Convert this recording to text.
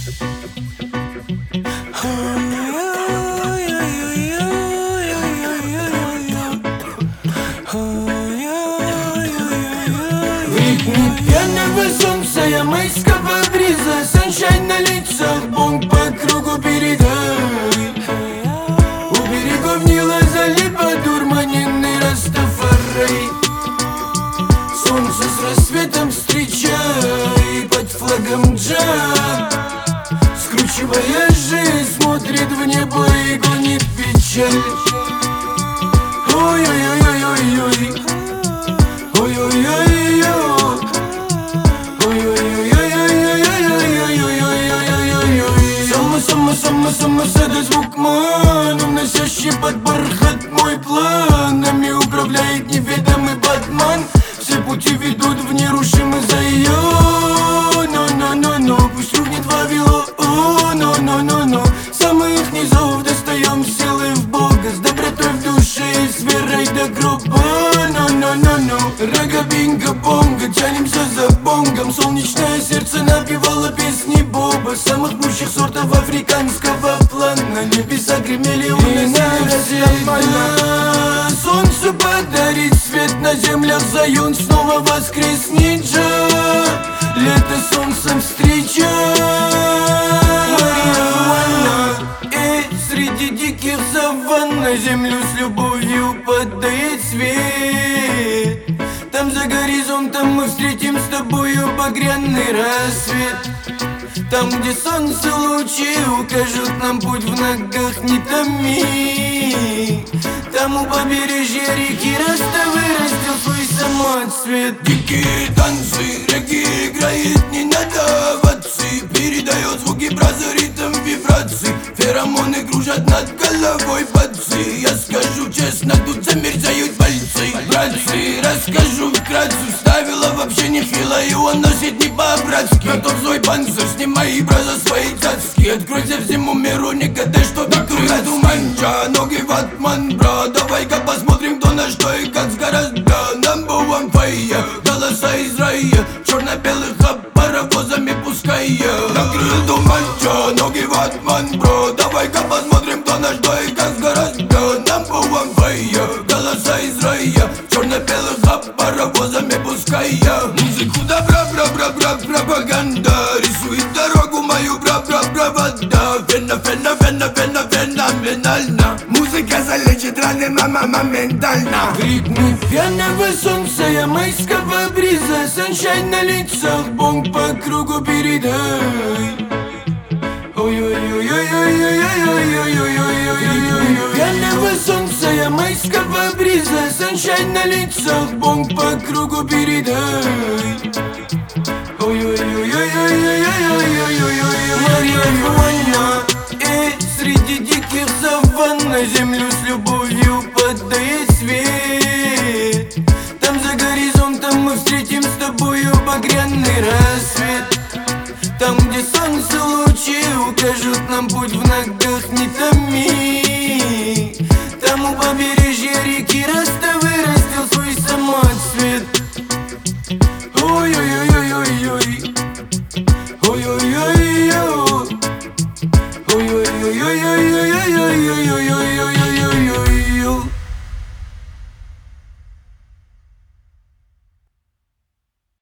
В ритме пьяного солнца, ямайского бриза, саншайн на лицах, бонг по кругу передай. У берегов Нила залипа дурманенный Растафарай. Солнце с рассветом встречай под флагом джа. Скручивая жизнь, смотрит в небо и гонит печаль. Ой-ой-ой-ой-ой-ой, ой-ой-ой-ой, ой-ой-ой-ой-ой-ой-ой-ой-ой-ой-ой-ой. Само-само-само-само-сада звук ман, уносящий под бархат мой план. Нами управляет неведомый Батман. Все пути ведут в нерушимый Зайон. Но-но-но-но, пусть рухнет Вавилон. Но-но-но-но, с самых низов достаем силы в Бога, с добротой в душе и с верой до гроба. Но-но-но-но, рага-бинго-бонго, тянемся за бонгом. Солнечное сердце напевало песни Боба, самых лучших сортов африканского плана. Небеса гремели, уносили нормально. Солнце подарит свет на землях Зайон, снова воскреснет же. Лето солнцем встречай. И среди диких саванн на землю с любовью падает свет. Там за горизонтом мы встретим с тобою багряный рассвет. Там, где солнце лучи укажут нам путь, в ногах не томи. Там у побережья реки Раста вырастил свой самоцвет. Дикие танцы, регги играет, не надо овации. Передает звуки браза, ритм вибраций. Феромоны кружат над головой бацы. Я скажу честно, тут замерзают пальцы. Братцы, расскажу вкратце, ставила вообще нехило, и он носит не по-братски. Готов злой панцирь, снимай браза свои цацки. Откройся всему миру, не гадай, что ты крылья туманча, ноги ватман, бро. Давай-ка посмотрим, кто на что и как сгораздо. Number one fire, голоса из рая, черно-белых паровозами пускай. Накрыл туманча, ноги ватман, бро. Давай-ка посмотрим, кто на что и как сгораздо. Number one fire, голоса из рая, черно-белых паровозами пускай. Музыку да бра-бра-бра-бра пропаганда рисует дорогу мою бра-бра-бра-вода. Феноменально. Музыка залечит раны, мама, моментально. В ритме пьяного солнца, ямайского бриза, саншайн на лицах, бонг по кругу передай. Ой-ой-ой-ой-ой-ой-ой-ой-ой-ой-ой-ой. Пьяного солнца, ямайского бриза, саншайн на лицах, бонг по кругу передай. Ой-ой-ой-ой-ой-ой-ой-ой-ой-ой-ой. И среди диких саванн на землю